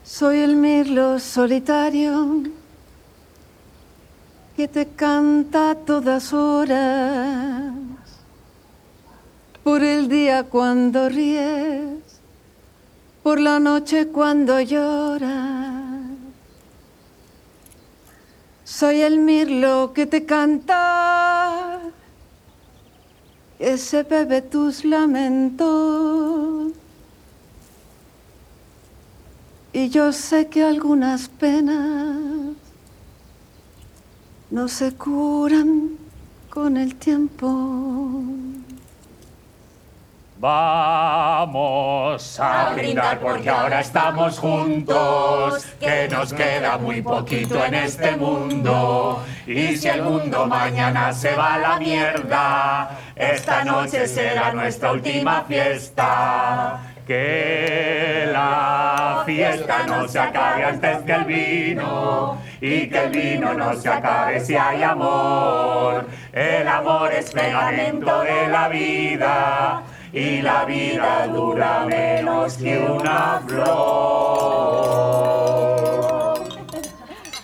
Soy el mirlo solitario que te canta a todas horas, por el día cuando ríes, por la noche cuando lloras. Soy el mirlo que te canta, que se bebe tus lamentos. Y yo sé que algunas penas no se curan con el tiempo. Vamos a brindar porque ahora estamos juntos, que nos queda muy poquito en este mundo. Y si el mundo mañana se va a la mierda, esta noche será nuestra última fiesta. Que la fiesta no se acabe antes que el vino, y que el vino no se acabe si hay amor. El amor es pegamento de la vida, y la vida dura menos que una flor.